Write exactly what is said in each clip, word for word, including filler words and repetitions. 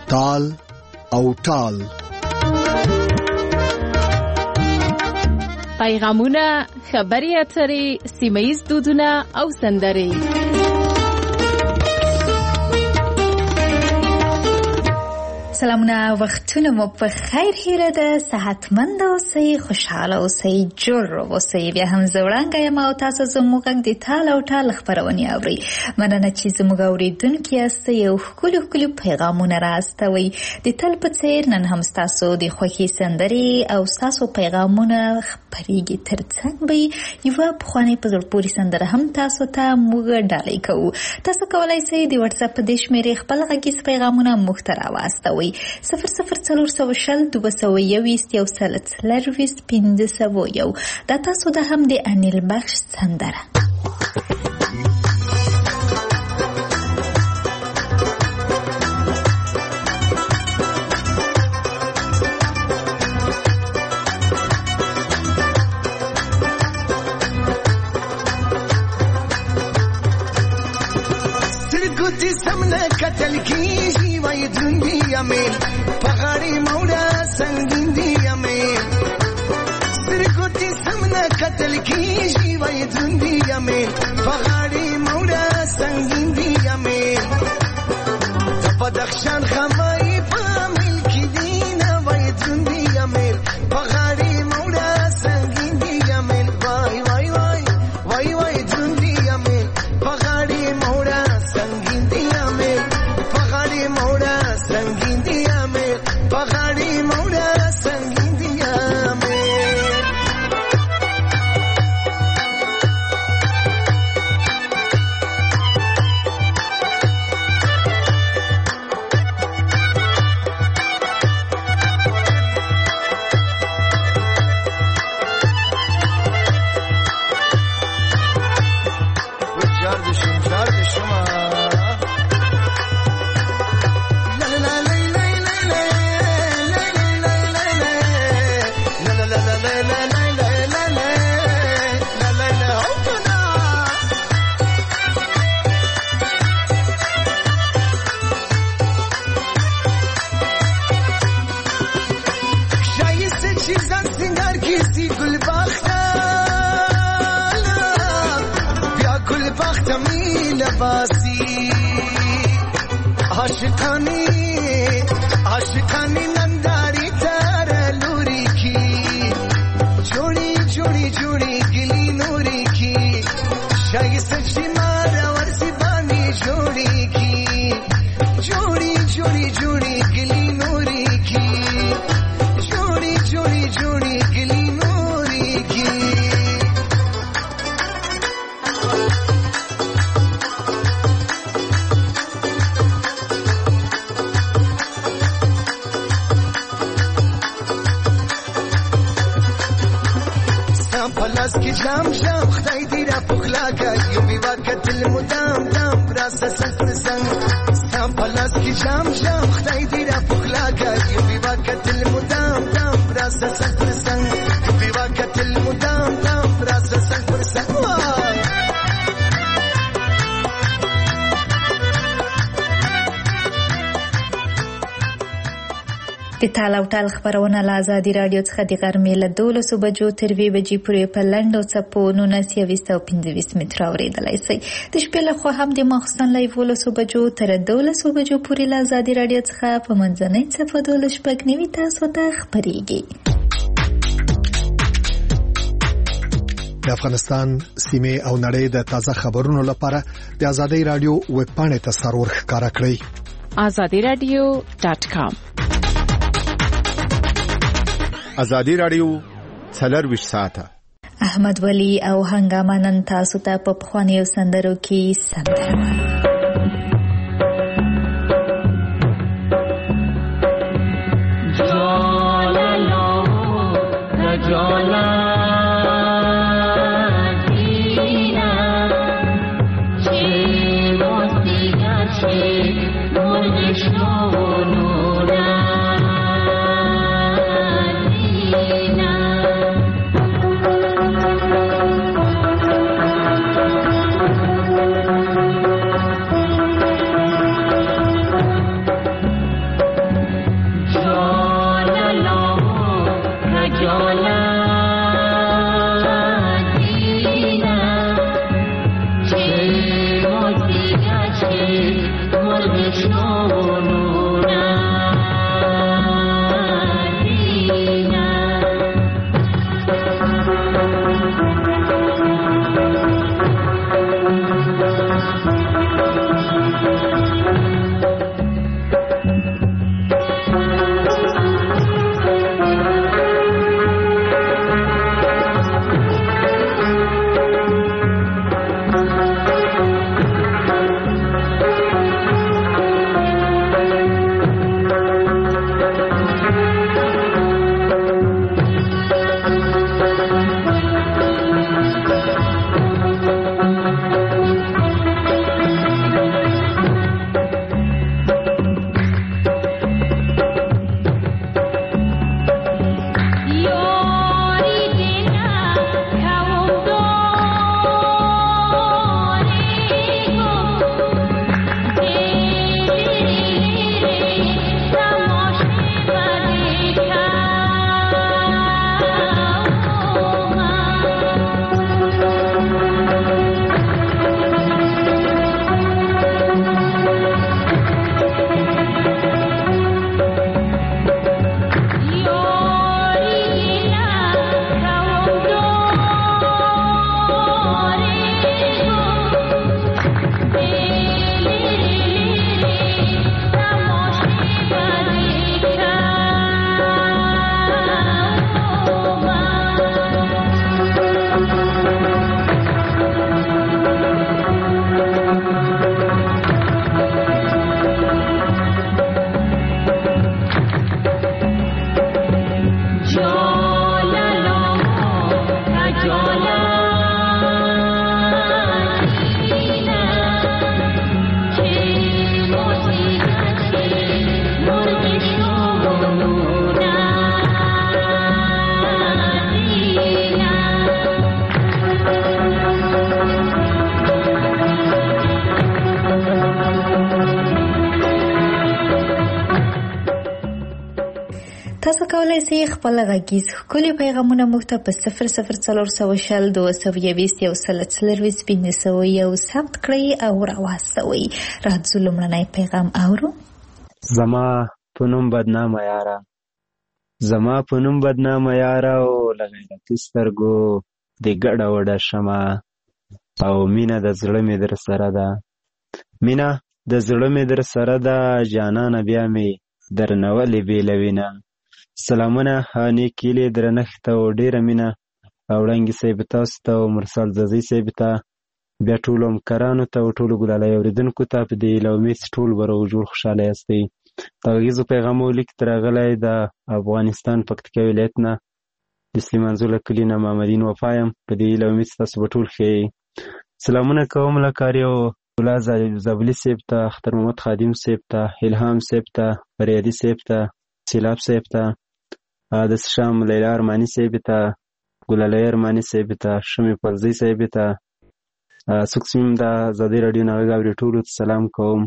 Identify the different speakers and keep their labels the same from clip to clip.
Speaker 1: تال او ټال.
Speaker 2: پیغامونه، خبري اترې، سیمه‌ییز دودونه او سندرې.
Speaker 3: سلامونه، وختونه مو په خیر هیره ده. صحتمند اوسئ، خوشحاله اوسئ، جوړ اوسئ. بیا هم زه وړاندې یم او تاسو زموږ غږ د تال او ټال خپرونې اورئ. مننه چې زموږ اورېدونکي یاستئ او ښکلي ښکلي پیغامونه راستوئ. د تل په څېر نن هم ستاسو د خوښې سندرې او ستاسو پیغامونه خپرېږي. تر څنګ به یوه پخوانۍ په زړه پورې سندره هم تاسو ته موږ ډالۍ کوو. تاسو کولی شئ د وټساپ په دې شمېرې خپل غږیز پیغامونه موږ ته راواستوئ. صفر صفر څلور سوه شل دوه سوه یوویشت یو سل څلرویشت پنځه سوه یو. دا تاسو ته هم د انیل بخش سندره.
Speaker 4: سترګو سمنه کتل کیږي وای دروندي امین پغاړي موړه سنگین دی امین. سترګو سمنه کتل کیږي وای دروندي امین پغاړي موړه سنگین دی امین. د بدخشان خمای په ملک دینه وای دروندي امین پغاړي موړه سنگین دی امین. وای وای وای وای وای دروندي امین پغاړي موړه سنگین دی امین پغاړي موړه سنگین دی امین پغاړي موړه سنگین دی امین. आशिकानी आशिकानी नंदारी तार लूरी की जोड़ी जोड़ी जोड़ी गिली नूरी की शाही सच्ची मारा वर्सी बानी जोड़ी की जोड़ी जोड़ी जोड़ी गिली नूरी की जोड़ी जोड़ी जोड़ी गिली नूरी की. پلاس کی جام جام خدای دې را پخلا کړ یو بیوا کتل مدام دام راس سنگ سنگ. سام پلاس کی جام جام خدای دې را پخلا کړ یو بیوا کتل مدام دام راس سنگ سنگ یو بیوا کتل مدام دام راس سنگ سنگ.
Speaker 3: د تال او ټال خبرونه له ازادي راډیو څخه د غرمې له دولسو بجو تر یوې بجې پورې په لنډو څپو نولس یوویشت او پنځه ویشت متره اورېدلی شئ. د شپې لخوا هم د ماخوستن له یولسو بجو تر دولسو بجو پورې له ازادي راډیو څخه په منځنۍ څپو دولس شپږ نوي تاسو ته خپرېږي.
Speaker 1: د افغانستان سیمې او نړۍ د تازه خبرونو لپاره د ازادي راډیو ویب پاڼې ته سرور ښکاره کړئ
Speaker 2: azadi radio dot com.
Speaker 5: ازادي راډیو څلرویشت ساعته.
Speaker 3: احمد ولی او هنګامه نن تاسو ته په پخوانیو سندرو کې سندره تاسو کولای شئ خپل غږیز ښکلي پیغامونه موږ ته په صفر صفر څلور سوه شل دوه سوه یویشت یو سل څلرویشت پنځه سوه یو ثبت کړئ او راواستوئ. راځو لومړنی پیغام اورو.
Speaker 6: زما په نوم بدنامه یاره، زما په نوم بدنامه یاره او له غیرتي سترګو د ګډه وډه شمه، او مینه د زړه مې در سره ده، مینه د زړه مې در سره ده، جانانه بیا مې درنه ولې بېلوینه. سلامونه نیک هیلې درنښت او ډېره مینه وړانګې صاحب تاسو ته او مرسل ززي صاحب ته، بیا ټولو همکارانو ته او ټولو ګلالۍ اورېدونکو ته په دې هیله امید چې ټول به روغ خوشحاله یاستئ. د غږیزو پیغامونو لیک راغلی د افغانستان پکتیکا ولایت نه د سلیمانزو له کلي نه محمدین وفا یم. په دې هیله امید چې تاسو به ټول ښه یئ. سلامونه کوم له کاري او ګلا زابلي صاحب ته، اختر محمد خادم صاحب ته، الهام صاحب ته، فریادي صاحب ته، سیلاب صاحب ته، د شام لیلا ارماني صاحب ته، ګلالۍ ارماني صاحب ته، شمې پرزۍ صاحب ته، څوک چې د ازادۍ راډیو نه غږ اوري ټولو ته سلام کوم.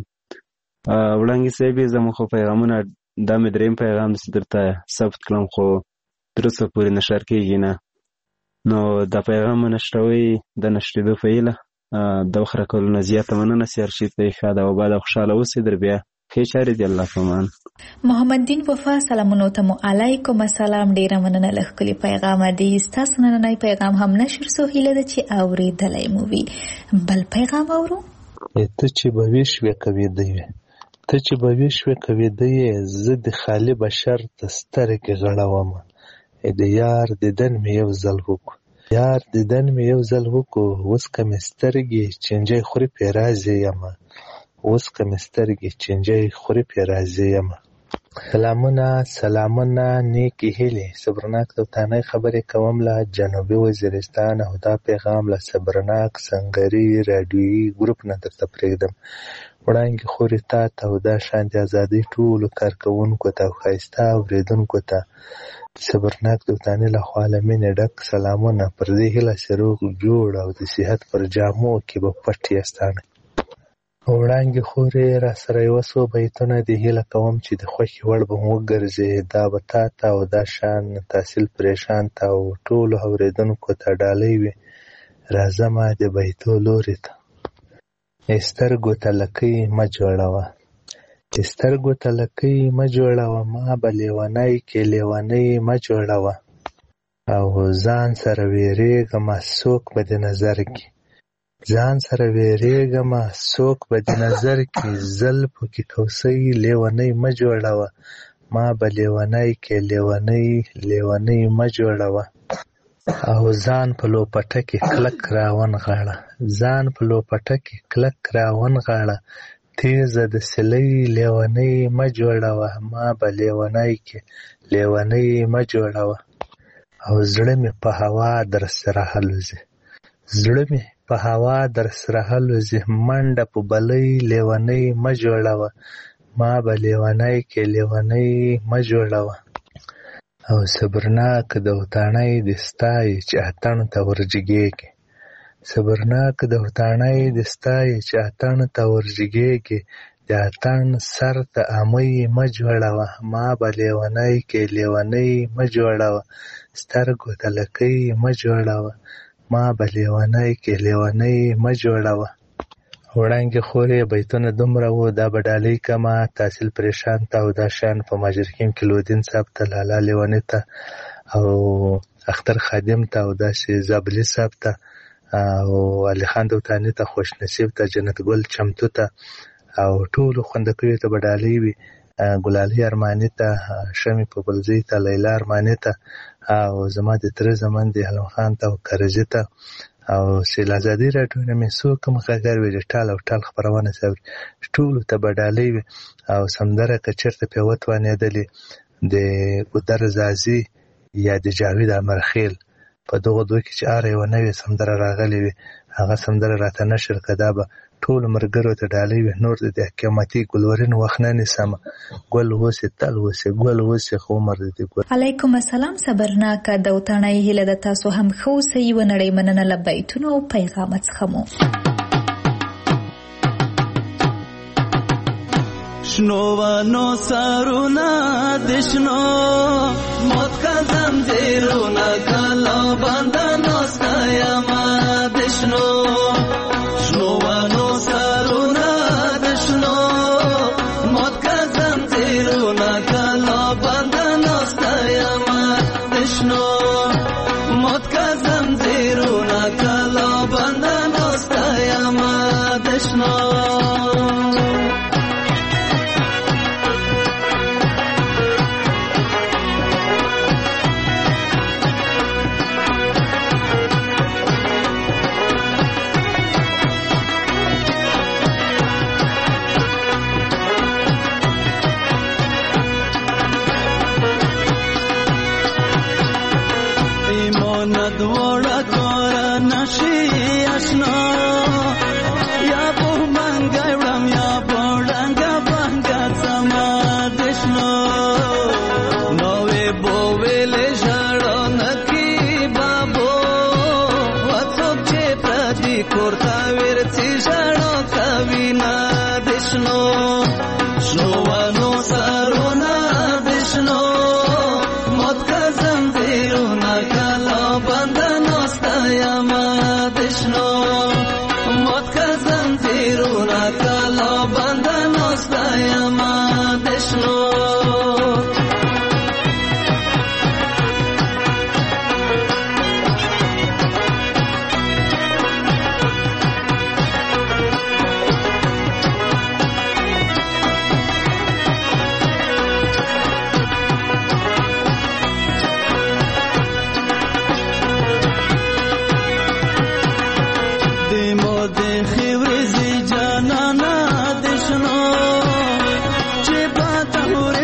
Speaker 6: وړانګې صاحب زموږ خو پیغامونه دا مې درېیم پیغام داسې درته ثبت کړم خو تر اوسه پورې نشر کېږي نه، نو دا پیغام نشروئ د نشرېدو په هیله د وخت راکولو نه زیاته مننه. سیارشید ته یې ښه ده او بعد خوشحاله اوسئ. در بیا ښې چارې دي الله پامان.
Speaker 3: محمد دین وفا سلامونو ته مو علیکم السلام، ډیره مننه له ښکلي پیغامه دی. ستاسو نننی پیغام هم نشر سو، هیله ده چې اورېدلی مو وي. بل پیغام اورو.
Speaker 7: ته چې به وې شوې کوېده یې، ته چې به وې شوې کوېده یې، زه د خالي بشر ته سترګې غړومه. د یار دیدن مې یو ځل وکړو، یار دیدن مې یو ځل وکړو، اوس که مې سترګې چینجی خوري پې راضي یمه، اوس که مې سترګې چینجی خوري پې راضي یمه. سلامونه سلامونه نیکې هیلې، صبرناک دوتانۍ خبرې کوم له جنوبي وزیرستان، او دا پیغام له صبرناک سنګري راډیویي ګروپ نه درته پرېږدم. وړانګې خورې تا ته او دا شان د ازادۍ ټولو کارکوونکو ته او ښایسته اورېدونکو ته صبرناک دوتانۍ له خوا له مینې ډک سلامونه. پر دې هیله چې روغ جوړ او د صحت پر جامو کې به پټ یاستانه. وړانګې خورې را سره یوه څو بیتونه دې هیله کوم چې د خوښې وړ به مو وګرځې. دا به تا ته او دا شان تحصیل پریشان ته او ټولو اورېدونکو ته ډالۍ وي. راځمه د بیتو لورې ته، سترګو ته لکۍ مه جوړوه، د سترګو تلکۍ مه جوړوه ما به لیونی کې لیونی مه جوړوه او ځان سره ویرېږمه څوک به د نظر کې ځان سره ویرېږمه څوک به د نظر کې زلفو کې کوسۍ لیونی مه جوړوه ما به لیونی کې لیونی لیونی مه جوړوه او ځان په لوپټه کې کلک راونغاړه ځان په لوپټه کې کلک راونغاړه تیزه د سلۍ لیونی مه جوړوه ما به لیونی کې لیونی مه جوړوه او زړه مې په هوا در سره هلوځي زړه مې په هوا در سره هلوځي منډه په بلۍ لیونی مه جوړوه ما به لیونی کې لیونی مه جوړوه او صبرناک د وطاڼۍ د ستایي چې اتڼ ته ورجګېږي صبرناک د وطاڼۍ د ستایي چې اتڼ ته ورجګېږي د اتڼ سر ته امۍ مه جوړوه ما به لیونی کې لیونی مه جوړوه سترګو ته لکۍ مه جوړوه ما به لیونی کې لیونی مه جوړوه وړانګې خورې بیتونه دومره وو دا به ډالۍ کمه تحصیل پریشان ته او دا شیان په ماجرکیم کې لودین صاحب ته لالا لیوني ته او اختر خادم ته او داسې زابلي صاحب ته او علي خان دوتاني ته خوش نصیب ته جنت ګل چمتو ته او ټولو خوندکیو ته به ډالۍ وي ګلالي ارماني ته شمې په بلزۍ ته لیلا ارماني ته او زما د تره زمن د علم خان ته او کرزي ته او سیل ازادي راډیو نه مې څو کوم غږر وي د ټال او ټال خپرونه صبر ټولو ته به ډالۍ وي او سندره که چېرته پې وتوانېدلې د ګودر زازي یا د جاوید امرخیل په دغو دوی کې چې هره یوه نوې سندره راغلې وي هغه سندره راته نشر که دا به ټولو ملګرو ته ډالۍ وي نور د قیمتي ګلورین وخت نه نیسمه ګل اوسې تل اوسې ګل اوسې خو عمر د دې ګل
Speaker 3: علیکم السلام صبرناکه د وطاڼۍ هیله د تاسو هم ښه اوسئ ونړۍ مننه له بیتونو او پیغامه څخه مو
Speaker 8: شنو ونو سرونه د شنو موت کا زنځیرونه کله بنده ناسته یمه د شنو شنو ونو سرونه د شنو موت کا زنځیرونه کله بنده ناسته یمه د شنو موت کا زنځیرونه کله بنده ناسته یمه د شنو Jana na deshno che bata hore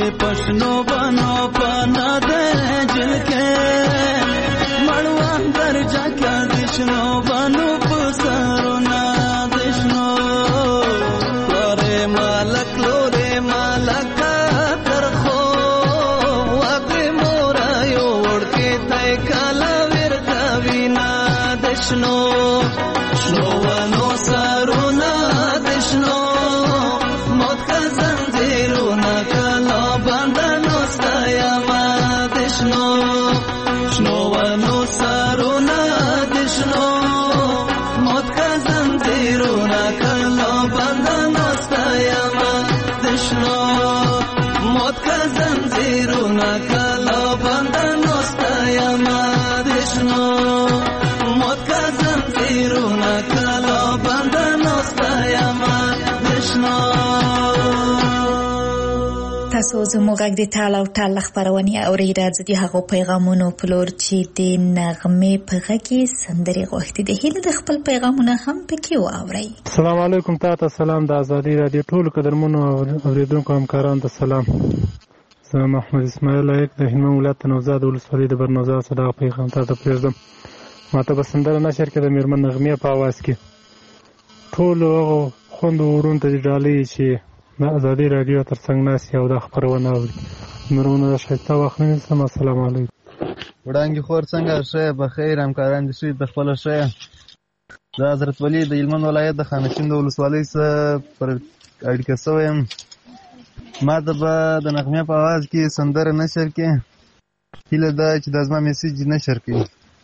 Speaker 8: پښنو بنو پنا دې جل کې مړوان درجا کې دشنو بنو پسرونا دشنو لورې مالک لورې مالک ترخو واګې مورایو ورکې تای کالا ورتا وینا دشنو شنو ونو سرونا دشنو موت کا زنجیرونا کلا باندنو ستایما دشنو شنو ونو سرونا دشنو موت کا زنجیرونا کلا باندنو ستایما دشنو موت کا زنجیرونا کلا باندنو ستایما دشنو موت کا زنجیرونا کلا باندنو ستایما دشنو.
Speaker 3: تاسو زموږ غږ د ټال او ټال خبرونه اورئ. راځي د هغو پیغامونو په لور چې د نغمې په غږ کې سندرې غوښتي دي. هیله د خپل پیغامونه هم پکې واورئ.
Speaker 9: السلام علیکم. تاسو سلام د ازادي رادیو ټول قدرمنو اوریدونکو همکارانو ته سلام. زه محمد اسماعیل لایق د هلمند ولایت نوزاد ولسوالۍ د برنوزا صدا پیغام تاسو پرېږدم. ماته به سندره نشر کې د میرمن نغمې په आवाज کې ټول هغه خوندو ورونو ته ډالۍ چې د ازادي رادیو ترڅنګ ناست او د خبرونه اوري. مرونه د ښایسته وخت نه نیسم. السلام علیکم.
Speaker 10: وړانګې خور څنګه ښه بخیر همکاران دې ښه د خپله ښه. د حضرت ولي د هلمند ولایت د خانشین د ولسوالۍ څخه پر اړیکه شوی یم. ما ته به د نغمې په اواز کې سندره نشر کې هیله ده چې دا زما میسیج نشر کړي.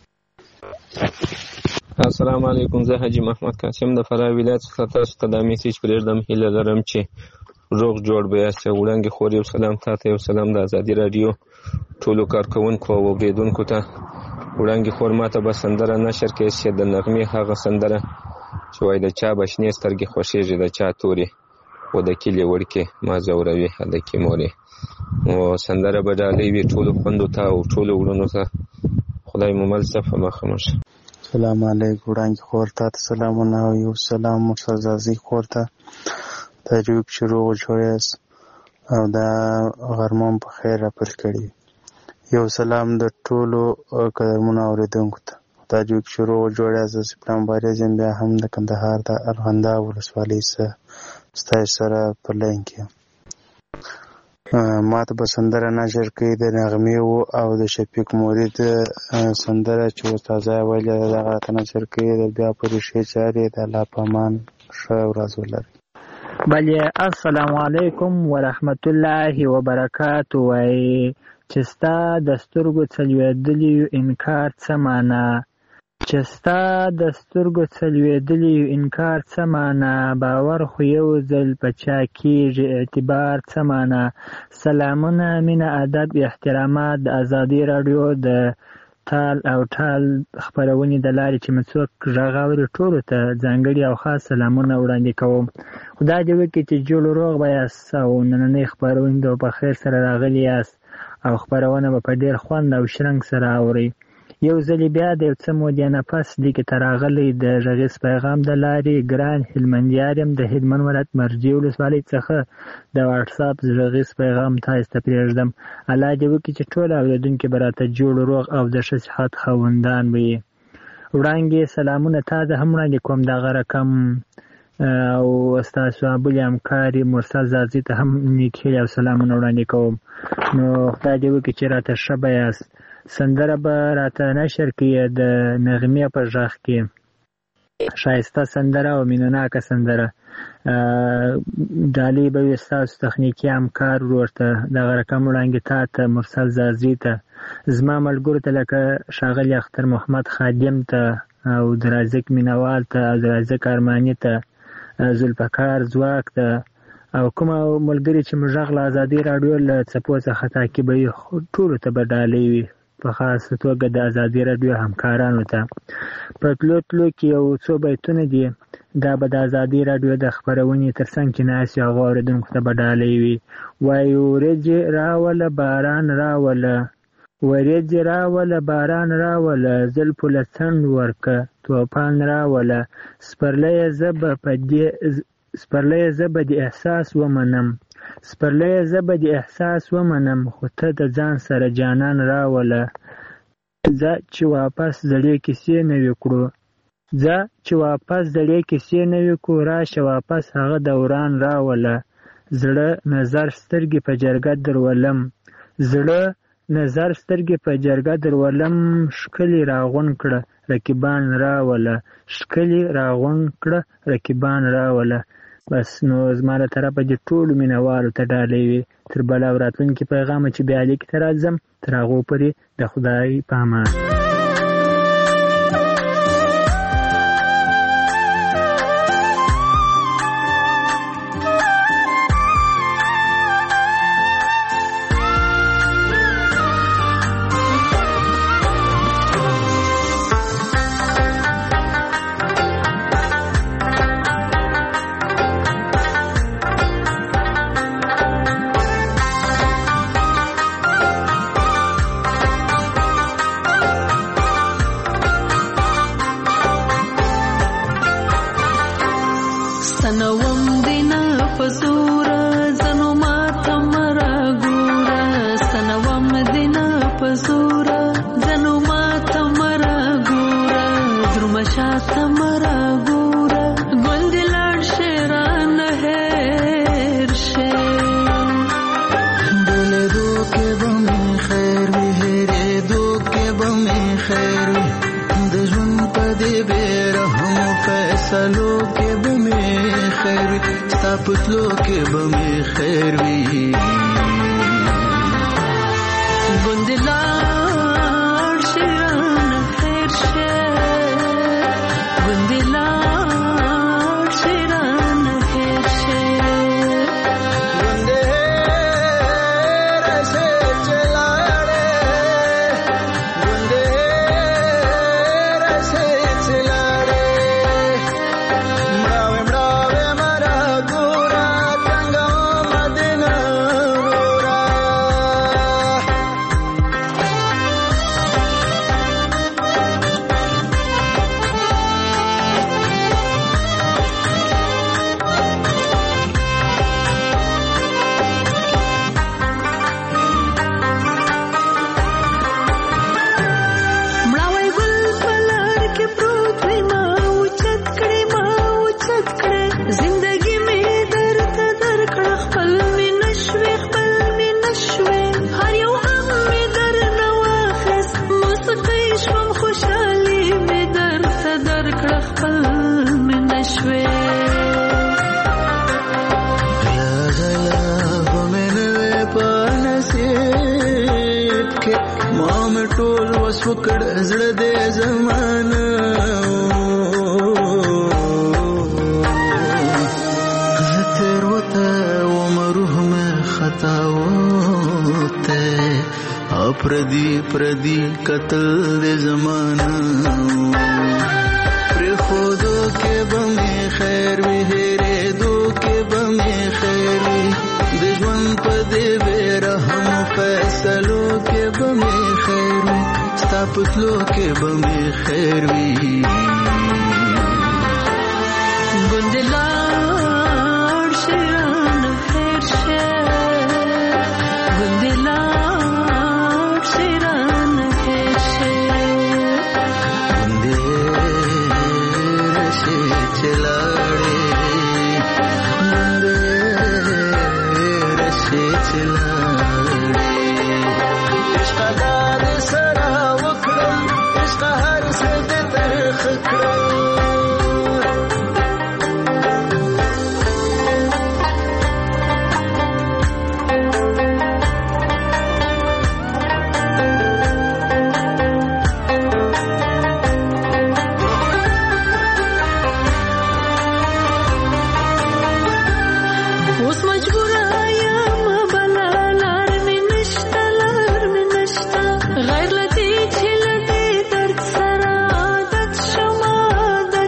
Speaker 11: السلام علیکم. زه حاجي محمد قاسم د فراه ولایت څخه تاسو ته دا میسیج پرېږدم. هیله لرم چې روغ جوړ به یاست. وړانګې خور یو سلام تاته، یو سلام د ازادي رادیو ټولو کارکوونکو او اورېدونکو ته. وړانګې خور ما ته به سندره نشر کړي چې د نغمې هغه سندره چې وایي د چا به شنې سترګې خوښېږي د چا تورې و د کلي وړکې ما ځوروي هلکې مورې. او سندره به ډالۍ وي ټولو خوندو ته او ټولو وړونو ته. خدای مو مل شه. مخه مو شه.
Speaker 12: سلام علیکم. وړانګې خور ته سلامونه او یو سلام مرسزازي خور ته تجویب شروع جوړ یاست او دا غرمه په خیر راپر کړي. یو سلام د ټولو قدرمنو اوریدونکو ته. تجویب شروع جوړ یاست. پلان باري زم بیا هم د کندهار د ارغنده ولسوالۍ سره ستای سره په لین کې ما ته به سندره نشر کړي د نغمې او د شفیق مرید سندره چې استاذه ویلې ده دغه راته نشر کړي د بیا په ریښې چارې د الله په امان ښه ورځ ولري.
Speaker 13: بله السلام علیکم ورحمت الله وبرکاتو. وایي چې ستا د سترګو څلوېدلي انکار څه معنا، چې ستا د سترګو څلوېدلي انکار څه معنا، باور خو یو ځل په چا کېږي اعتبار څه معنا. سلامونه، مینه، ادب، احترامات د ازادي راډیو د ټال او ټال خپرونې د لارې چې مې څوک غږ اوري ټولو ته ځانګړي او خاص سلامونه وړاندې کوم. خدای دې وکړي چې جوړ روغ به یاست او نننۍ خپرونې به په خیر سره راغلي یاست او خپرونه به په ډېر خوند او شرنګ سره اورئ. یو ځلې بیا د یو څه مودې نه پس لیکې ته راغلی د غږیز پیغام د لارې ګران هلمندیار یم د هلمند ولایت مرجې ولسوالۍ څخه د واټساپ غږیز پیغام تاسو ته پرېږدم. الله دې وکړي چې ټول اورېدونکي به راته جوړ روغ او د ښه صحت خاوندان وي. وړانګې سلامونه تا ته هم وړاندې کوم. دغه رقم او ستاسو بلې همکارې مرسل زازي ته هم نیک هیلې او سلامونه وړاندې کوم. نو خدای دې وکړي چې راته ښه به یاست. سندره به راته نشر کړي د نغمې په غږ کې ښایسته سندره او مینهناکه سندره. ډالۍ به وي ستاسو تخنیکي همکار ورور ته. دغه رقم وړاندې تا ته مرسل زازي ته، زما ملګرو ته لکه ښاغلي اختر محمد خادم ته او د رازق مینوال ته او د رازق ارماني ته، ذوالفقار ځواک ته او کوم ملګري چې موږ غږ له ازادي راډیو له څپو څخه تعقیبوي ټولو ته به ډالۍ وي، په خاصه توګه د ازادي راډیو همکارانو ته. په تلو تلو کې یو څو بیتونه دي، دا به د ازادي راډیو د خپرونې تر څنګ چې ناست وي هغو اورېدونکو ته به ډالۍ وي. وایي ورېځې راوله باران راوله، ورېځې راوله باران راوله، زلفو له څنډ ورکه توپان راوله، سپرلیه زه به په دې سپرلیه زه به د احساس ومنم، سپرلیه زه به دې احساس ومنم خو ته د ځان سره جانان راوله ځه چې واپس زړې کیسې نوې کړو ځه چې واپس زړې کیسې نوې کړو راشه واپس هغه دوران راوله زړه نظر سترګې په جرګه درولم زړه نظر سترګې په جرګه درولم ښکلي راغونډ کړه رقیبان راوله ښکلي راغونډ کړه رقیبان راوله. بس نو زما له طرفه دې ټولو مینهوالو ته ډالۍ وي تر بله او راتلونکي پیغامه چې بیا لیک ته راځم تر هغو پورې د خدای په امان.
Speaker 8: پردی پردی قتل دے زمانہ پر خودو کے بمی خیر وی ہیرے دو کے بمی خیر وی دجوان پدے بے رحم فیصلو کے بمی خیر وی ستاپتلو کے بمی خیر وی گندلار شیران خیر شیر گندلار
Speaker 14: غیر لدی چې لدی درد سره عادت شما د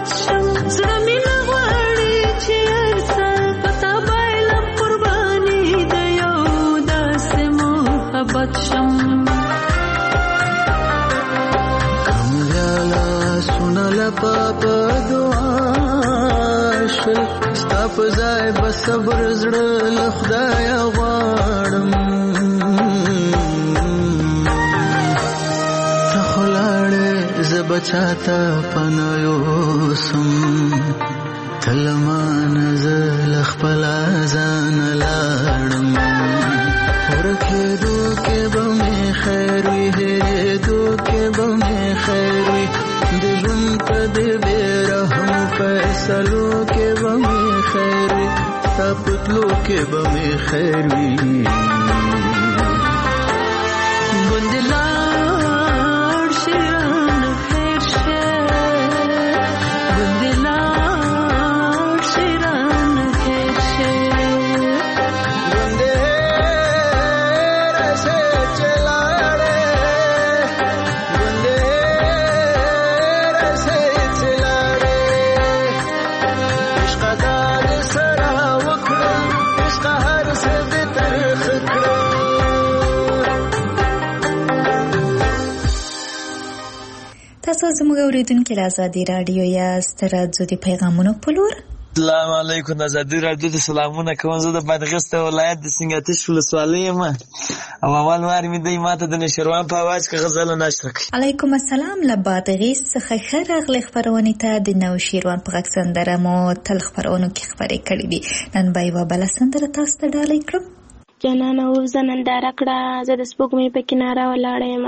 Speaker 8: په ځای به صبر زړه له خدایه غواړم ته خو لاړې زه به چاته پناه یوسم ته له مانه زه له خپله ځانه لاړم ورکېدو کې به مې خیر وي هېرېدو کې به مې خیر وي د ژوند په دې بې رحمو فیصلو کې به مې خیر وي ستا په تلو کې به مې خیر وي ګوندې لاړ شي رانه هېر شي ګوندې لاړ شي رانه هېر شي ګوندې راشي چې لاړې ګوندې راشي چې لاړې عشقه دا دې سره وکړم عشقه هر څه دې ترخه کړم
Speaker 3: تاسو زموږ اورېدونکي له ازادي راډیو یاست راځو د پیغامونو په لور
Speaker 14: السلام علیکم د ازادي راډیو د سلامونه کوم زه د بادغیس ولایت د سنګاتش ولسوالۍ یم او اول وار مې دی ماته د نشروان په اواز کې غزل نشر کړ
Speaker 3: علیکم السلام له بادغیس څخه ښه راغلی خپرونې ته د نوشیروان په غږ سندره مو تل خپرونو کې خپرې کړې دي نن به یوه بله سندره تاسو ته ډالۍ کړم
Speaker 15: جانانه اوس ننداره کړه زه د سپوږمۍ په کناره ولاړه یم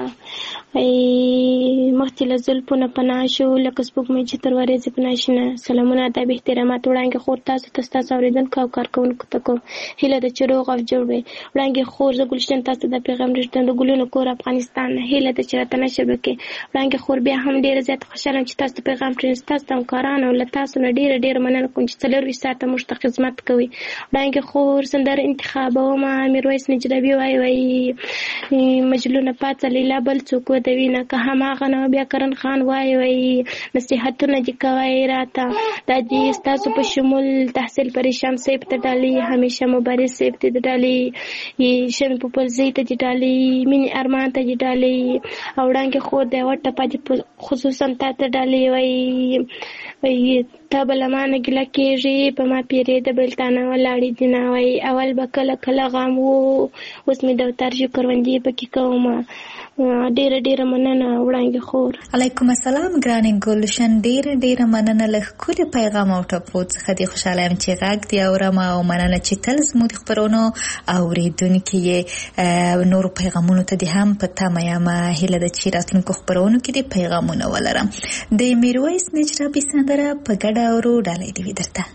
Speaker 15: مخکې له زلفو نه پناه شو لکه سپوږمۍ چې تر ورېځې پناه شي نه سلامونه ادب احترامات وړاندې خور تاسو ته ستاسو اورېدونکو او کارکوونکو ته کوم هیله ده چې روغ او جوړ وئ وړاندې خور زه ګلشن تاسو ته د پیغام رسوم د ګلونو کور افغانستان هیله ده چې راته نشر وکړئ وړاندې خور بیا هم ډېره زیاته خوشحاله یم چې تاسو ته پیغام پرېږدم ستاسو ته همکارانو له تاسو نه ډېره ډېره مننه کوم چې څلرویشت ساعته موږ ته خدمت کوئ وړاندې خور سندره انتخابومه میرویس نجربي وایي وایي مجلونه پاڅه لیلا بل څوک ودوي نه که هماغه نه بیا کرن خان وایي وایي نصیحتونه دې کوئ راته دا دې ستاسو په شمول تحصیل پریشان صاحب ته ډالۍ همیشه مبارز صاحب ته دې ډالۍ شمې پوپلزۍ ته دې ډالۍ مینې ارمان ته دې ډالۍ او وړاندې خور دی وټه پاتې خصوصا تا ته ډالۍ وایي وایي ته به له مانه ګیله کېږي په ما پیرې د بلتانه ولاړې دي نه وایي اول به کله کله غم و اوس مې دفتر ژو کروندې پکې کومه ډېره ډېره مننه وړاندې خور
Speaker 3: علیکم السلام ګرانې ګلشن ډېره ډېره مننه له ښکلي پیغام او ټپو څخه دې خوشحاله یم چې غږ دې اورم او مننه چې تل زموږ د خپرونو اورېدونکي یې نورو پیغامونو ته دې هم په تمه یم هیله ده چې راتلونکو خپرونو کې دې پیغامونه ولرم د میرویس نجرابي سندره په ګډه اورو ډالۍ دې وي درته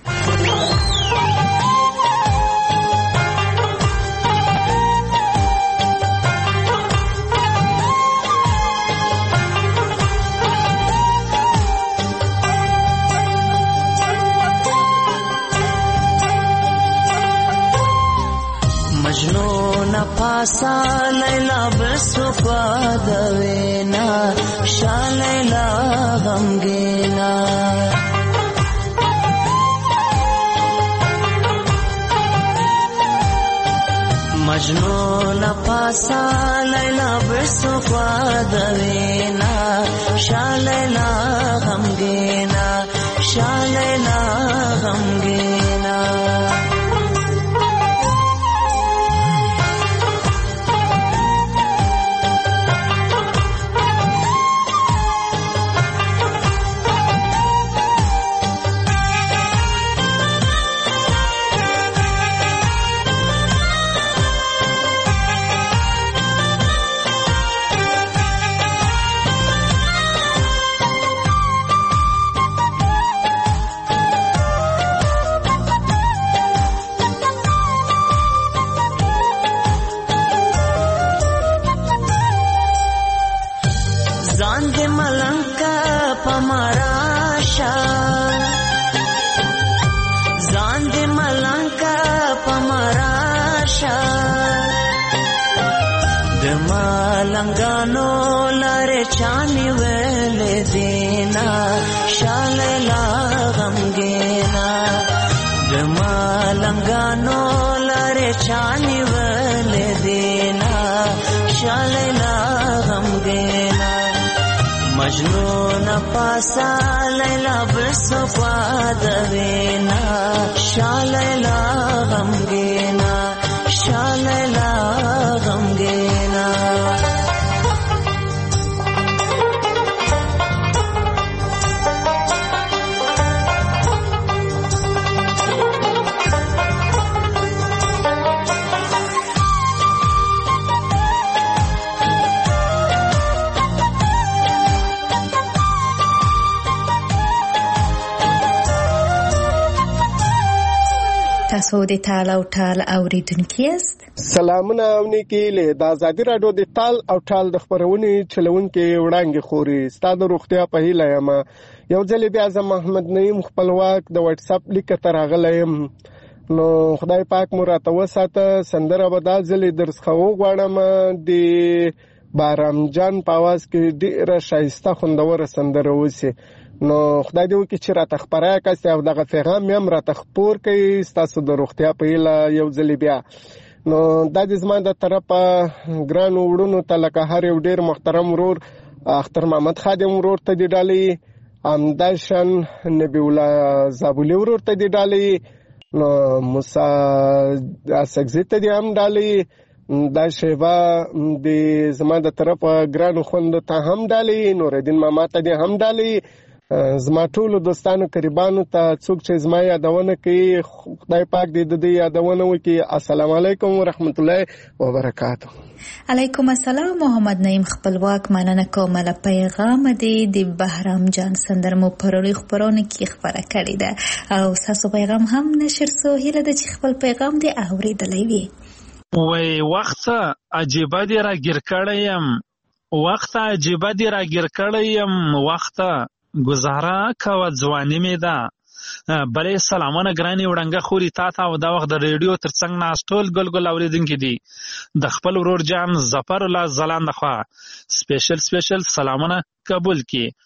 Speaker 16: مجنون پاسا لیلا بسکوا دوینا شا لیلا غمگینا مجنون پاسا لیلا بسکوا دوینا شا لیلا غمگینا شا لیلا غمگینا لنگانو لارے چانی ویلے دینا شالیلا غمگینا جما لنگانو لارے چانی ویلے دینا شالیلا غمگینا مجنون پاسا لیلا برسو پاد وینا شا لیلا غمگینا شا لیلا غمگینا
Speaker 3: تاسو د تال او ټال اوریدونکو یاست.
Speaker 17: سلامونه او نیکی له د ازادي رادیو د تال او ټال د خبرونې چلونکو وړاندې خوري ستاسو روغتیا په هیله یم. یو ځل بیا زه محمد نعیم خپلواک د واتس اپ لیک ته راغلم. نو خدای پاک مو راته وساته. سندره به دا ځل درس خو غواړم د بارام جان په आवाज کې ډیره شایسته خوندوره سندره وسی. نو خدای دې وکړي چې راته خبره کاسي او دغه پیغام هم راته خبر کړي ستاسو د روغتیا په هیله یو ځل بیا. نو د دې زما د طرفه ګران وړونو ته لکه هر یو ډیر محترم ورور اختر محمد خادم ورور ته دی ډالي، امداشن نبی الله زابولی ورور ته دی ډالي، نو موسی اسکزی ته دی هم ډالي، دا شیبا د زما د طرفه ګران خوند ته هم ډالي، نوردین ماما ته دی هم ډالي، زما ټول دوستانو قریبانو ته څوک چې زما یادونه کوي خدای پاک دې د دې یادونه وکړي. السلام علیکم ورحمت الله وبرکاته.
Speaker 3: علیکم السلام. محمد نعیم خپلواک مننه کوم له پیغام دې د بهرام جان سندر مو پروري خبرونه کې خبره کړې ده او تاسو پیغام هم نشر سو هله د خپل پیغام دې اوریدلې وي.
Speaker 18: وای وخت عجیب دی را ګر کړم، وخت عجیب دی را ګر کړم، وخت گزاره کوه ځواني مې ده. بلې سلامونه ګرانې وړانګه خوري تا ته او دا وخت د ریډیو تر څنګ ناست ټول ګل ګل اورېدونکي دي. د خپل ورور جان ظفر الله ځلانده خوا سپیشل سپیشل سلامونه قبول کړي.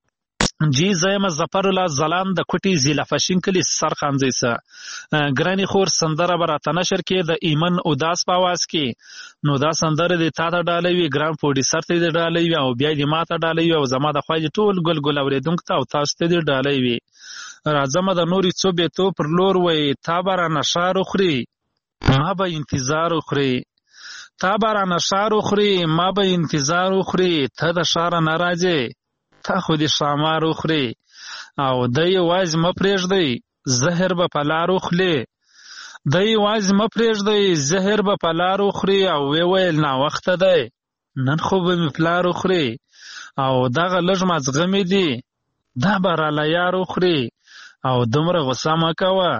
Speaker 18: جی زیم ظفر الله ځلان د کوټي ضلع فشین کلی سرخانځي سه ګرانې خور سندره براته نشر کې د ایمن اداس په आवाज کې. نو دا سندره د تا ته ډالې وی ګرام پروډوسر ته دی ډالې وی او بیا د ما ته ډالې وی او زما د خوای ټول ګل ګل اوریدونکو ته او تاسو ته دی ډالې وی. راځم د نوري څو به تو پر لور وی تا بار نشار خوري ما به انتظار خوري، تا بار نشار خوري ما به انتظار خوري، ته د شار ناراضه تا خو دې شامار خوري او دای واز م پرېږدي زهر به پلارو خلی، دای واز م پرېږدي زهر به پلارو خوري او وی ویل نا وخت دی نن خو به می پلارو خوري او دغه لږ مزغمې دي دا به راله یارو خوري او دومره غوسه مه کوه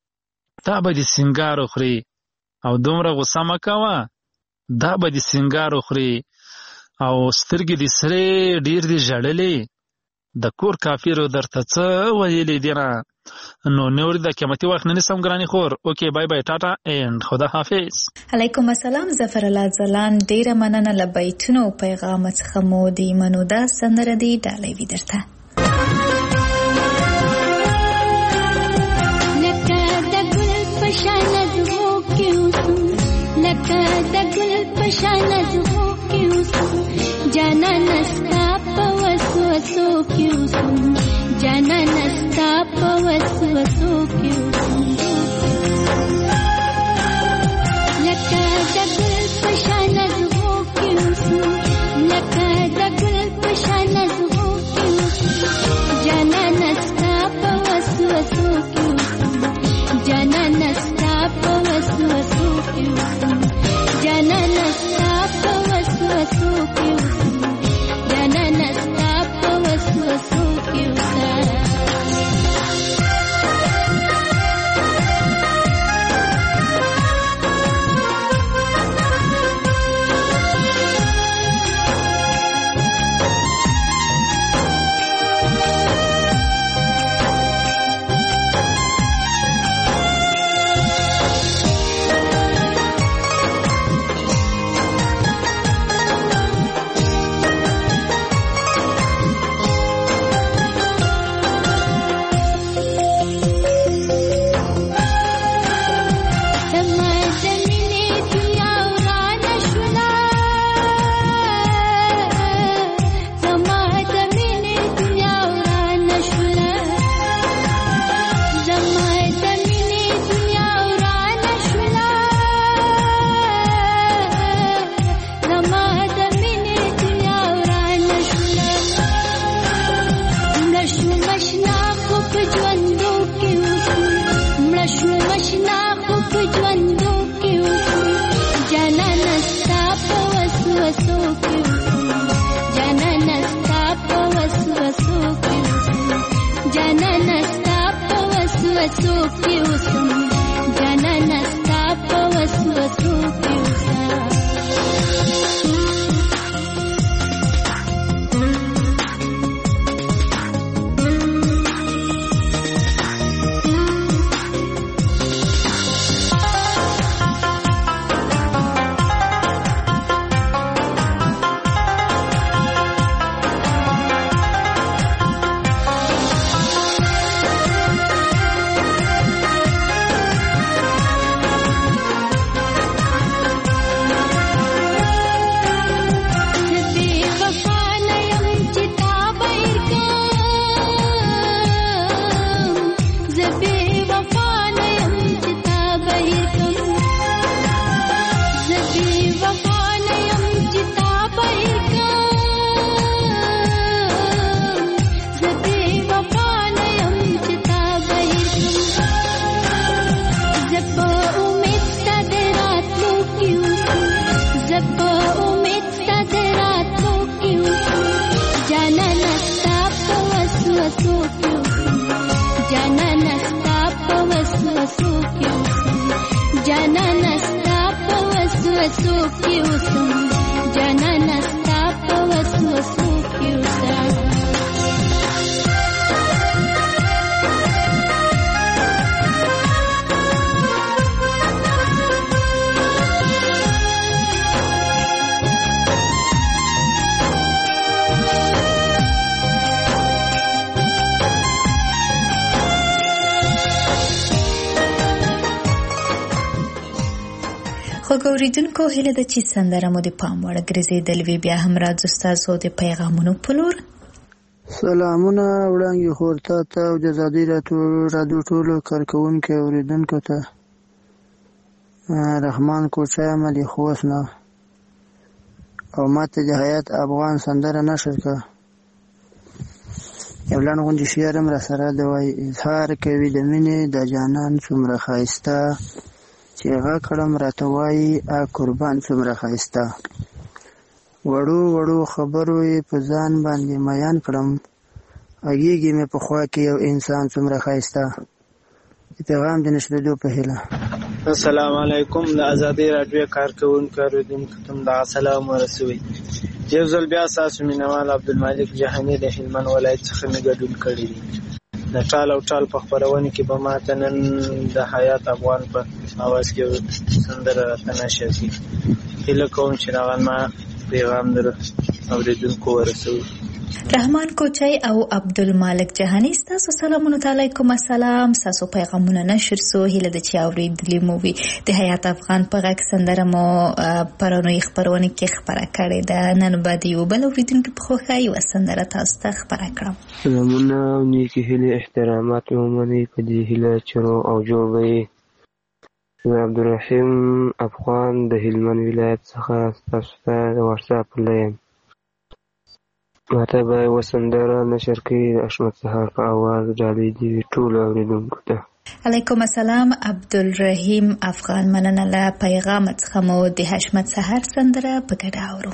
Speaker 18: دا به دې سینګارو خوري او دومره غوسه مه کوه دا به دې سینګارو خوري او سترګې دې سرې ډیر دې ژړلې د کور کافیرو درته څه ویلې دي نه. نو نور د قیمتي وخت نه نیسم ګرانې خور. اوکې بای بای ټاټا اینډ خدا حافظ.
Speaker 3: علیکم السلام ظفر الله ځلان ډیره مننه له بیتونو پیغام څخه مو د منو دا سندره دی ډالۍ وی درته.
Speaker 19: لکه د ګل په شان زغو کې اوسم، لکه د ګل په شان زغو کې اوسم، جانا نستا په وسوسو کې اوسم، جانا نستا په وسوسو کې اوسم، لکه د ګل په شان زغو کې اوسم، لکه د ګل په شان زغو کې اوسم، جانا نستا په وسوسو کې اوسم، جانا نستا په وسوسو کې اوسم، جانا نستا په وسوسو کې اوسم، جانا نستا په وسوسو کې اوسم. وسوسو کې اوسم جانانه ستا په وسوسو کې اوسم اوریدونکو هیله ده چې سندره مو د پام وړ ګرځېدل وي. بیا هم راځو ستاسو د پیغامونو په لور.
Speaker 20: سلامونه وړاندې خورتا ته او د ازادي راډیو ټولو کارکوونکو اوریدونکو ته. رحمان کوچا ملي خوښ نه او ماته د حیات افغان سندره نشر کا یو لړ غونډې شعر هم را سره د وای اظهار کوي د مینې د جانان څومره ښایسته چې هغه کړم راته وایي ا قربان څومره ښایسته وړو وړو خبرو یې په ځان باندې میان کړم اګیږي مې په خوا کې یو انسان څومره ښایسته. پیغام د نشریدو په هیله.
Speaker 21: السلام علیکم د ازادي راډیو کارکوونکو اوریدونکو ته د سلام ورسوي. یو ځل بیا تاسو مینوال عبدالمالک جهانی د هلمند ولایت څخه مې ګډون کړی دی. د ټال او ټال په خپرونه کې به ماته نن د حیات افغان په اواز کې سندره راته نشر کړي. هیله کوم چې هغه ما پیغام در اوریدونکو ورسوي.
Speaker 3: رحمان کوچای او عبدالمالک جهانی ستاسو سلامونه علیکم السلام. ستاسو پیغامونه نشر سو هیله د چې اوریدلی مو وي. د حیات افغان په غږ سندره مو پرونی خبرونه کې خبره کړې ده. نن بعد یو بل اوریدونکو په خوښه یو سندره تاسو ته خبره کړم.
Speaker 6: سلامونه او نیکی هیله احترامات مو مني په دې هیله چرو او جوړ وي. عبدالرحیم افغان د هلمند ولایت څخه تاسو ته د واتس اپ لاین ماته به یوه سندره نشر کړي د حشمت سهار په اواز ډالۍ دي ټولو اورېدونکو ته.
Speaker 3: علیکم السلام عبدالرحیم افغان مننه له پیغام څخه مو د حشمت سهار سندره په ګډه اورو.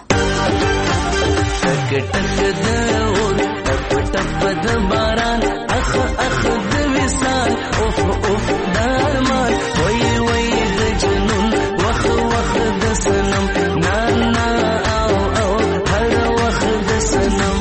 Speaker 16: ټک ټک د اور ټپ ټپ د باران اخ اخ د وصال اوف اوف د ارمان وای وای د جنون وخ وخ د سنم نا نا او او هر وخت د سنم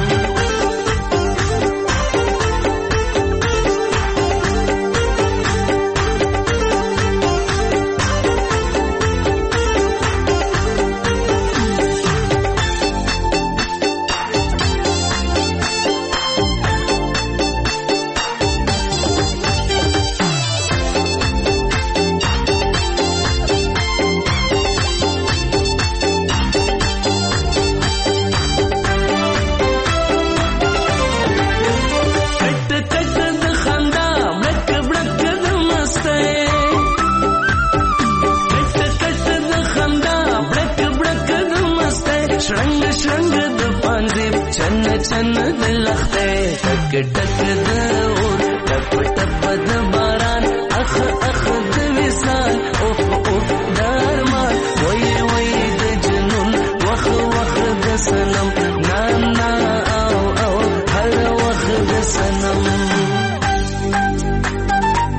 Speaker 16: چن دلخته ټک ټک د اور ټپ ټپ د باران اخ اخ د وصال اوف اوف د ارمان وای وای د جنون وخ وخ د سنم نا نا او او هر وخت د سنم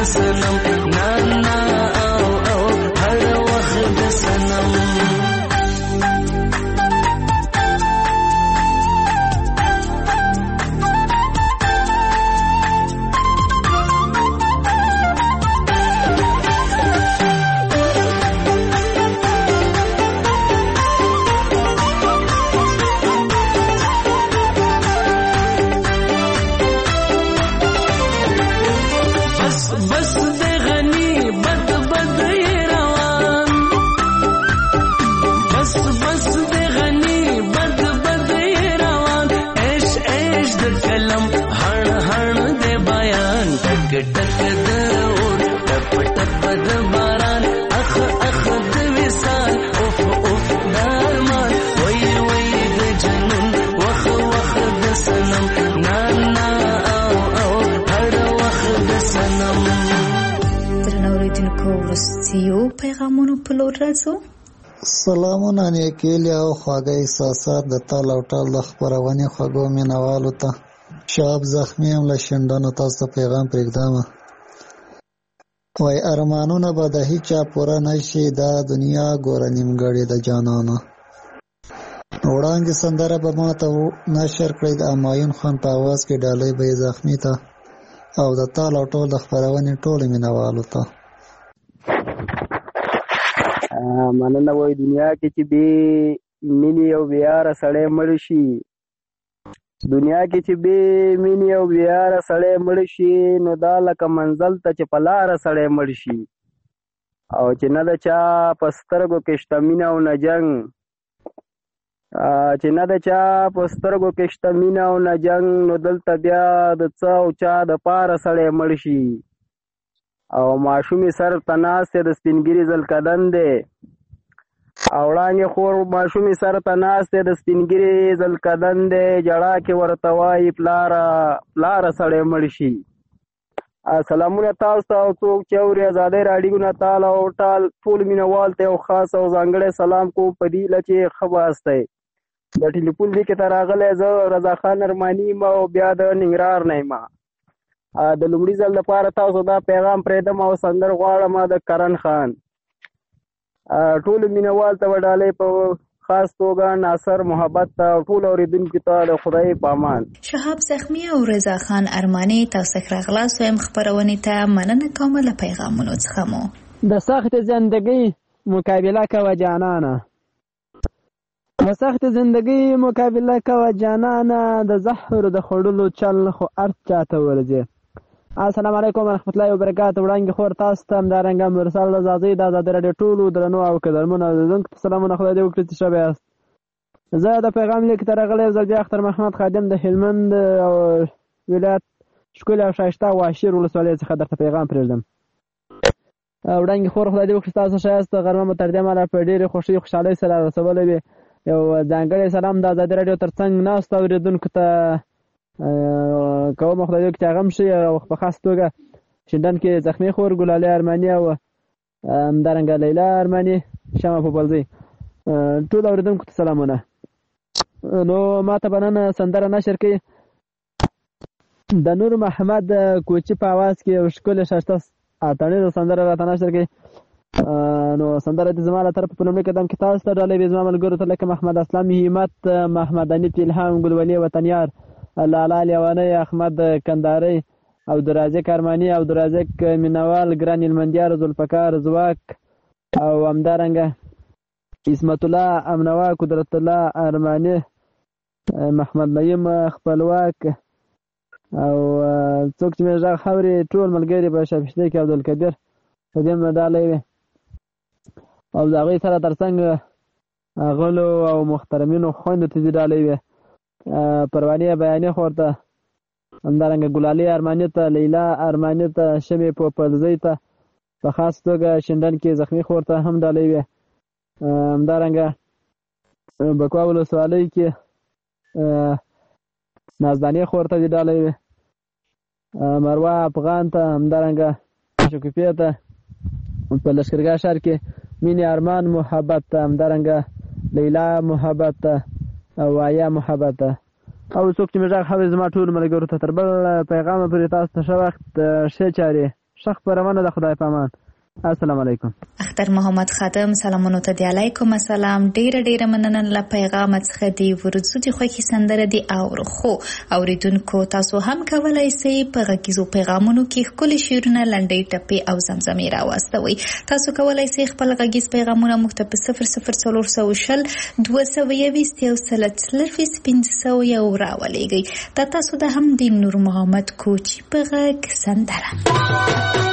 Speaker 16: سنم نانا او او هر وخت د سنم
Speaker 3: پیغامونو په لور راځو.
Speaker 4: سلامونه نیکیلي او خواږه احساسات د تال او ټال د خپرونې خوږو مینوالو ته. شاب زخمی هم له شنډانو تاسو ته پیغام پرېږدم. وای ارمانونه به د هیچا پوره نشي، دا دنیا ګوره نیمګړې د جانانه. وړاندې سندره به ما ته نشر کړئ د امایون خان په اواز کې، ډالۍ به یې زخمي ته او د تال او ټول د خپرونې ټولو مینوالو ته.
Speaker 22: مننه. وای دنیا کې چې بې مینې او بېیاره سړی مړ شي، دنیا کې چې بې مینې او بېیاره سړی مړ شي، نو دا لکه منزل ته چې په لاره سړی مړ شي. او چې نه د چا په سترګو کې شته مینه او نه جنګ، چې نه د چا په سترګو کې شته مینه او نه جنګ، نو دلته بیا د څه او چا د پاره سړی مړ شي. او ماشومې سر ته ناست د سپینګیري زلکدن دی، او وړانګې خور ماشومې سر ته ناست د سپینګیري زلکدن دی، جړا کې ورته وایي پلاره پلاره سړی مړ شي. سلامونه تاسو ته او څوک چې اوري ازادۍ راډیو نه تال او ټال ټول مینوال ته یو خاص او ځانګړی سلام کوم په دې هیله چې ښه باست دی. د ټلیفون دې کې ته راغلی زه رضا خان ارماني یم او بیا د ننګرهار نه یم. د لومړي ځل لپاره تاسو دا پیغام پرېږدم او سندر غواړم د کرن خان. ټولو مینوال ته به ډالۍ په خاص توګه ناصر محبت ته او ټول اورېدونکو ته د خدای په امان.
Speaker 3: شهاب زخمي او رضا خان ارماني تاسو ښه راغلاست وایم خپرونې ته. مننه کوم له پیغامونو څخه مو.
Speaker 13: د سخت زندگی مقابله کوه جانانه، د سخت زندگی مقابله کوه جانانه، د زهر د خوړلو چل خو ارت چاته ورځي. السلام علیکم ورحمت الله وبرکاته. وړاندې خور تاسو ته همدارنګه مرسل رضاځي د ازادۍ راډیو ټولو درنو او قدرمنو اورېدونکو ته سلامونه، خدای دې وکړي چې ښه به یاست. زه د پیغام لیک ته راغلی ځل بیا اختر محمد خادم د هلمند او ولایت ښکلې او ښایسته واشیر ولسوالۍ څخه درته پیغام پرېږدم. وړاندې خور خدای دې وکړي تاسو ښه یاست. غرمه مو تر دې مهاله په ډېرې خوښۍ خوشحالۍ سره رسولی وي. یو ځانګړی سلام د ازادۍ راډیو تر څنګ ناستو اورېدونکو ته کوم، خدای دې وکړي چې هغه هم ښه او په خاص توګه شینډن کې زخمي خور ګلالۍ ارماني او همدارنګه لیلا ارماني شمع پوپلزۍ ټول اورېدونکو ته سلامونه. نو ما ته به نن سندره نشر کړي د نور محمد کوچي په اواز کې یو ښکلې ښایسته اتڼیزه سندره راته نشر کړي. نو سندره دې زما له طرفه په لومړي قدم کې تاسو ته ډالۍ وي زما ملګرو ته لکه محمد اسلام همت، محمد انیت الهام، ګلولي وطنیار، لالا لیوانی، احمد کنداري، عبدالرازق ارماني، عبدالرازق مینوال، ګران هلمندیار، ذوالفقار زواک او همدارنګه عصمت الله امنوا، قدرت الله ارماني، محمد نعیم خپلواک او څوک چې مې غږ خاوري ټول ملګري په شاپشته کې عبدالکبیر په دې مډالۍ وي او د هغوی سره تر څنګ غلو او محترمینو خویندو ته دې ډالۍ وي. پروانې بیانې خور ته، همدارنګه ګلالۍ ارماني ته، لیلا ارماني ته، شمې پوپلزۍ ته، په خاص توګه شینډن کې زخمي خور ته هم ډالۍ وي. همدارنګه بکوا ولسوالۍ کې نازدانې خور ته دې ډالۍ وي. مروه افغان ته، همدارنګه شکوفیه ته، په لښکرګاه ښار کې مینې ارمان محبت ته، همدارنګه لیلا محبت ته او آیا محبت ته او څوک چې مې غږ حوي زما ټول ملګرو ته تر بل پیغامه پورې تاسو ته ښه وخت، ښې چارې،
Speaker 22: ښه خپرونه ده. خدای پامان. السلام علیکم.
Speaker 3: اختر محمد خادم سلامونو ته دی. علیکم السلام. ډیره ډیره مننه له پیغام څخه دی. ورځو دي خوښي سندره دی او خو اوریدونکو تاسو هم کولای شئ په غږیزو پیغامونو کې خپل شعرونه لنډۍ ټپې او زمزمې راوستوي. تاسو کولای شئ خپل غږیز پیغامونه موږ ته په صفر صفر څلور سوه شل دوه سوه یویشت یو سل څلرویشت پنځه سوه یو راولېږئ. دا تاسو د هم د نور محمد کوچي په غږ سندره.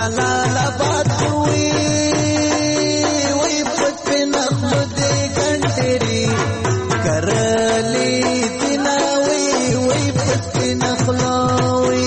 Speaker 8: جلال آباد وی وی پت په نخلو دې ګنټري کرلی دینا وی وی پت په نخلو وی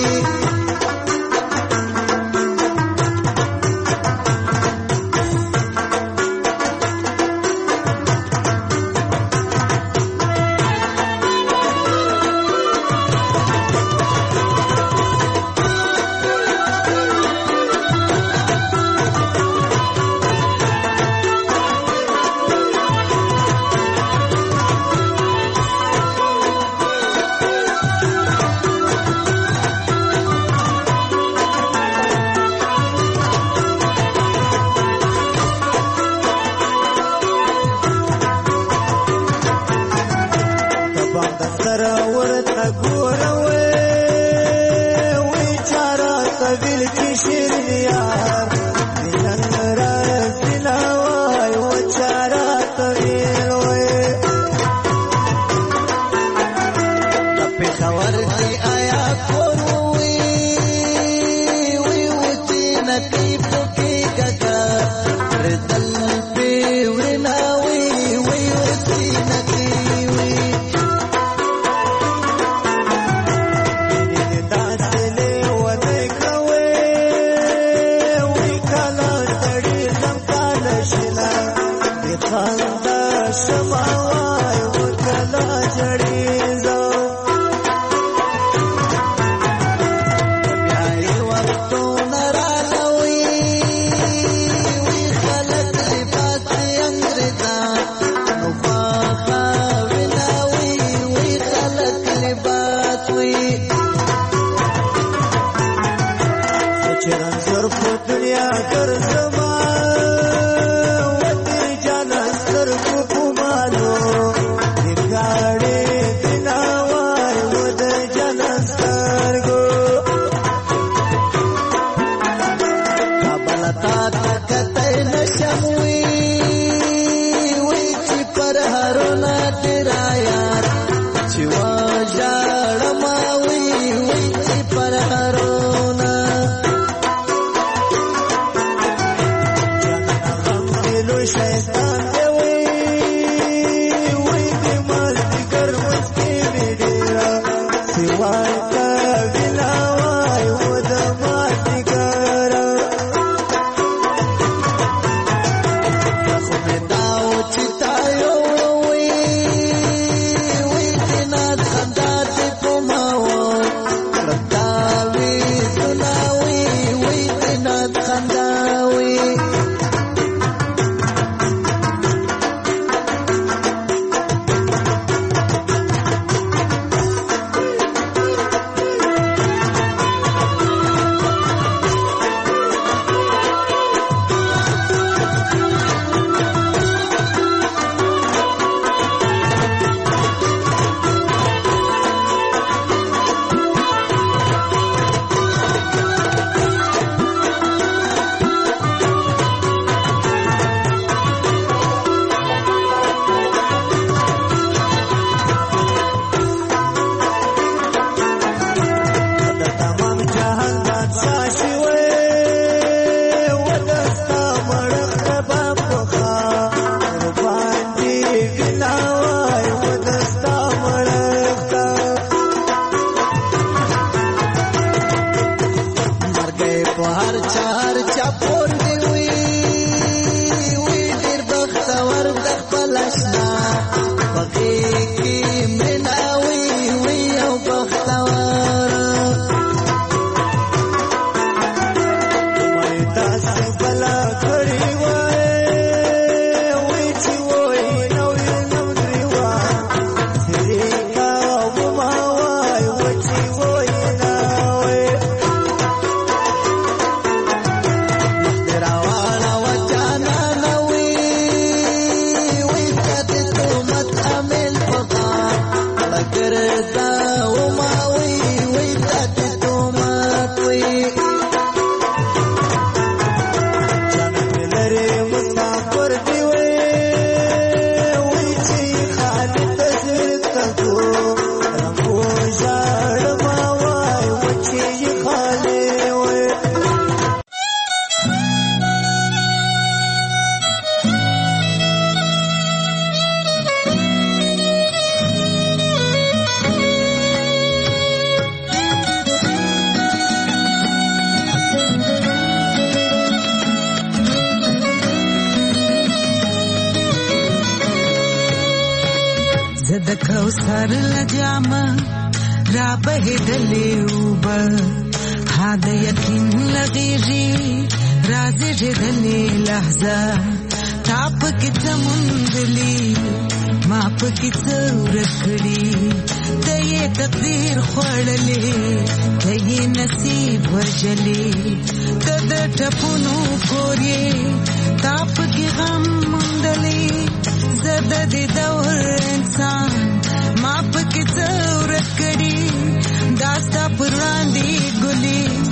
Speaker 1: کوثر لجامه را بهیدلې اوبه ها د یقین لغیږي رازېږېدلې لحظه تا پکې څه موندلي ما پکې څه ورک کړي ته یې تقدیر خوړلې ته یې نصیب وژلې ته د ټپونو کور یې تا پکې غم موندلې زه د دې دور انسان ما پکې څه ورک کړي دا ستا پر وړاندې ګلې